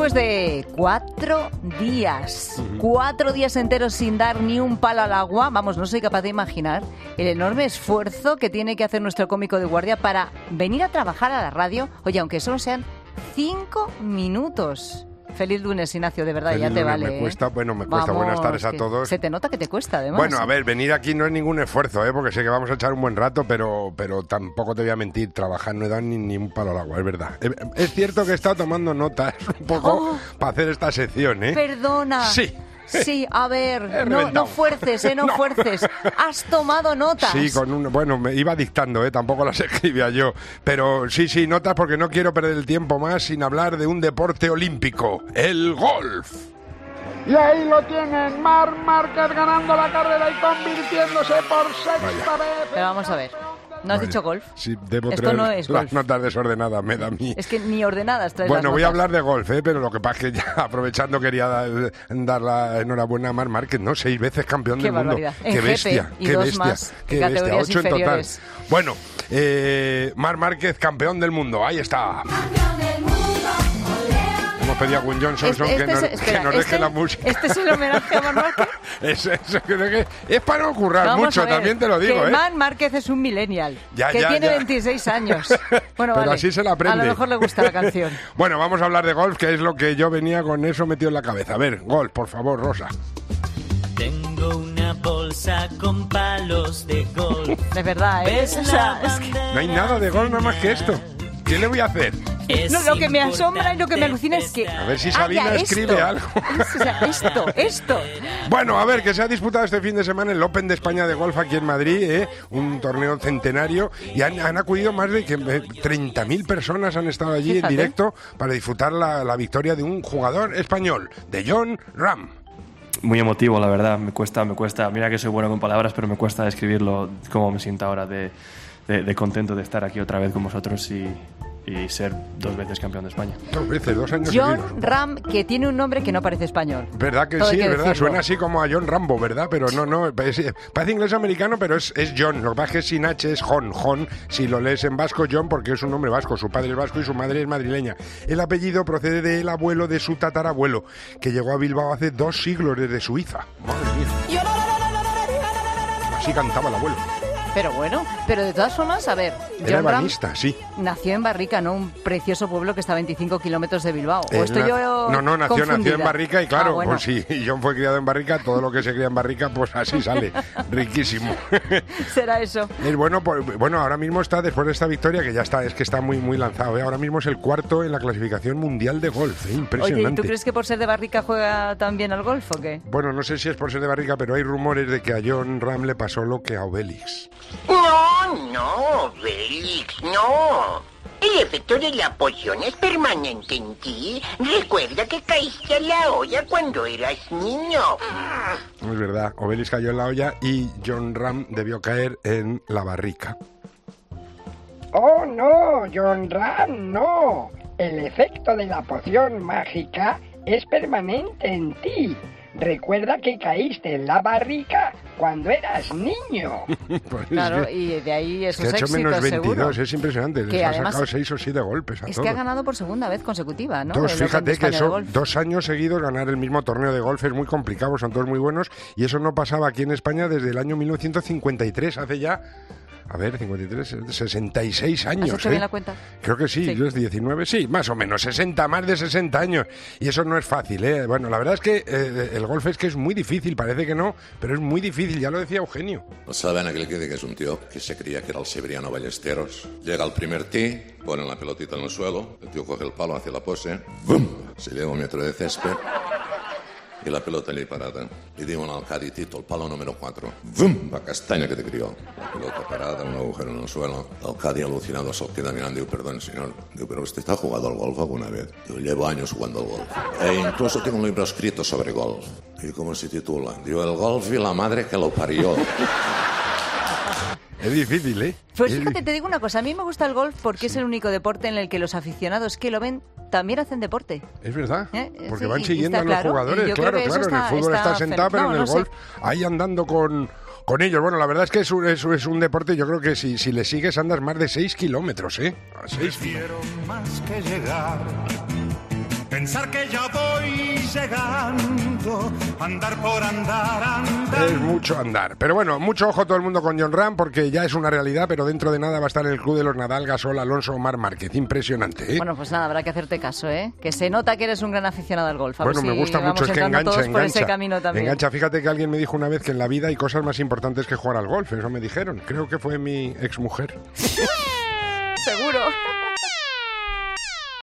Después de 4 días, 4 días enteros sin dar ni un palo al agua, vamos, no soy capaz de imaginar el enorme esfuerzo que tiene que hacer nuestro cómico de guardia para venir a trabajar a la radio, oye, aunque solo sean 5 minutos. Feliz lunes, Ignacio, de verdad, Feliz ya te lunes, vale. Me cuesta. Buenas tardes a todos. Se te nota que te cuesta, además. Bueno, a ver, venir aquí no es ningún esfuerzo, porque sé que vamos a echar un buen rato, pero tampoco te voy a mentir, trabajar no he dado ni un palo al agua, es verdad. Es cierto que he estado tomando notas un poco para hacer esta sección, ¿eh? Perdona. Sí, a ver, no fuerces, no fuerces. Has tomado notas. Sí, me iba dictando, tampoco las escribía yo. Pero sí, notas porque no quiero perder el tiempo más sin hablar de un deporte olímpico, el golf. Y ahí lo tienen, Marc Márquez ganando la carrera y convirtiéndose por sexta vez. Pero vamos a ver. ¿No has dicho golf? Sí, debo Esto traer no es las golf. notas desordenadas, me da a mí. Es que ni ordenadas traes Bueno, las voy a notas. hablar de golf, pero lo que pasa es que ya aprovechando quería dar la enhorabuena a Marc Márquez, ¿no? 6 veces campeón del mundo. Barbaridad. Qué bestia, y qué 2 bestia, más, qué bestia, categorías 8 en total. inferiores. Bueno, Marc Márquez, campeón del mundo, ahí está. Hemos pedido a Win Johnson que nos deje la música. ¿Este es el homenaje a Marc Márquez? Eso creo que es para no currar mucho, también te lo digo. Que Marc Márquez es un millennial, ya, tiene 26 años. Bueno, pero vale, así se la aprende. A lo mejor le gusta la canción. Bueno, vamos a hablar de golf, que es lo que yo venía con eso metido en la cabeza. A ver, golf, por favor, Rosa. Tengo una bolsa con palos de golf. De verdad, ¿eh? Es que... No hay nada de golf nada más que esto. ¿Qué le voy a hacer? No, lo que me asombra y lo que me alucina es que... A ver si Sabina escribe algo. Esto. Bueno, a ver, que se ha disputado este fin de semana el Open de España de golf aquí en Madrid, un torneo centenario, y han acudido más de 30.000 personas han estado allí en directo para disfrutar la victoria de un jugador español, de Jon Rahm. Muy emotivo, la verdad, me cuesta. Mira que soy bueno con palabras, pero me cuesta describirlo, cómo me siento ahora de contento de estar aquí otra vez con vosotros y ser 2 veces campeón de España. 2 veces, 2 años Jon seguidos. Rahm, que tiene un nombre que no parece español. ¿Verdad que todo sí? que ¿Verdad? decirlo. Suena así como a John Rambo, ¿verdad? Pero no, parece inglés americano, pero es John. Lo que pasa es que sin H es Jon. Si lo lees en vasco, John, porque es un nombre vasco. Su padre es vasco y su madre es madrileña. El apellido procede del abuelo de su tatarabuelo, que llegó a Bilbao hace 2 siglos desde Suiza. Madre mía. Así cantaba el abuelo. Pero bueno, de todas formas, a ver, Era Jon Rahm ebanista, sí. nació en Barrica, ¿no? Un precioso pueblo que está a 25 kilómetros de Bilbao. ¿O estoy yo nació en Barrica y claro, bueno. pues sí, John fue criado en Barrica, todo lo que se cría en Barrica, pues así sale, riquísimo. Será eso. Es bueno, ahora mismo está, después de esta victoria, que ya está, es que está muy, muy lanzado, ahora mismo es el 4º en la clasificación mundial de golf, impresionante. Oye, ¿y tú crees que por ser de Barrica juega también al golf o qué? Bueno, no sé si es por ser de Barrica, pero hay rumores de que a Jon Rahm le pasó lo que a Obélix. No, Félix, no. El efecto de la poción es permanente en ti. Recuerda que caíste a la olla cuando eras niño. Es verdad, Obélix cayó en la olla y Jon Rahm debió caer en la barrica. Oh, no, Jon Rahm, no. El efecto de la poción mágica es permanente en ti. Recuerda que caíste en la barrica cuando eras niño. Pues Claro, es que, y de ahí esos que ha hecho éxitos, menos 22, seguro. es impresionante. Que Les ha además sacado 6 o 7 golpes a Es todos. que ha ganado por segunda vez consecutiva, ¿no? 2, El Open de fíjate que España de son golf. 2 años seguidos ganar el mismo torneo de golf es muy complicado, son todos muy buenos y eso no pasaba aquí en España desde el año 1953, hace ya... A ver, 53, 66 años. ¿Has hecho bien la cuenta? Creo que sí, yo es 19, sí, más o menos, 60, más de 60 años. Y eso no es fácil, ¿eh? Bueno, la verdad es que el golf es que es muy difícil, parece que no, pero es muy difícil, ya lo decía Eugenio. No saben aquel que es un tío que se creía que era el Severiano Ballesteros. Llega al primer tee, ponen la pelotita en el suelo, el tío coge el palo, hace la pose, ¡bum! Se lleva 1 metro de césped. Y la pelota allí parada. Y digo al Alcadi-Tito, el palo número 4. ¡Bum! La castaña que te crió. La pelota parada, un agujero en el suelo. El Alcadi alucinado se queda mirando y digo, perdón, señor. Digo, ¿pero usted ha jugado al golf alguna vez? Digo, llevo años jugando al golf. E incluso tengo un libro escrito sobre golf. ¿Y cómo se titula? Digo, el golf y la madre que lo parió. Es difícil, ¿eh? Pues fíjate, te digo una cosa, a mí me gusta el golf porque es el único deporte en el que los aficionados que lo ven también hacen deporte. Es verdad, porque Sí, van y siguiendo está a los claro, jugadores, y yo creo claro, que eso en el fútbol está sentado, pero en el golf ahí andando con ellos. Bueno, la verdad es que es un deporte, yo creo que si le sigues andas más de 6 kilómetros, ¿eh? A 6 kilómetros. Más que llegar Pensar que ya voy llegando, andar por andar, andar. Es mucho andar. Pero bueno, mucho ojo todo el mundo con Jon Rahm porque ya es una realidad, pero dentro de nada va a estar en el club de los Nadal, Gasol, Alonso, Omar Márquez. Impresionante, ¿eh? Bueno, pues nada, habrá que hacerte caso, ¿eh? Que se nota que eres un gran aficionado al golf. A Bueno, ver me si gusta vamos mucho, es que entrando engancha, todos por ese camino también. engancha. Fíjate que alguien me dijo una vez que en la vida hay cosas más importantes que jugar al golf. Eso me dijeron. Creo que fue mi exmujer. Seguro.